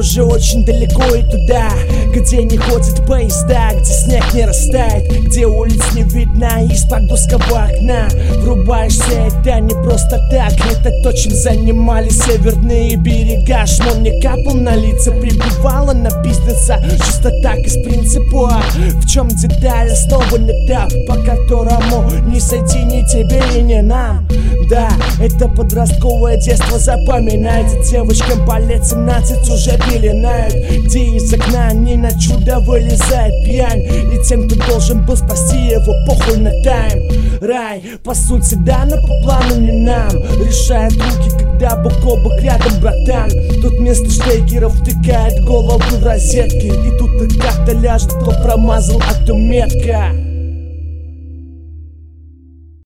уже очень далеко и туда, где не ходят поезда, где снег не растает, где улиц не видно из-под узкого окна. Врубаешься, это не просто так, это то, чем занимались северные берега. Шмон не капал на лица, прибивало на бизнеса, чисто так из принципа. В чем деталь, основан этап, по которому не сойти ни тебе и ни нам. Да, это подростковое детство, запоминайте. Девочкам по лет 17 уже пеленают, где из окна не на чудо вылезает пьянь. И тем, кто должен был спасти его, похуй на тайм. Рай, по сути, да, но по плану не нам. Решает руки, когда бок о бок рядом, братан. Тут вместо штекеров втыкает голову в розетки, и тут и как-то ляжет, кто промазал, а то метка.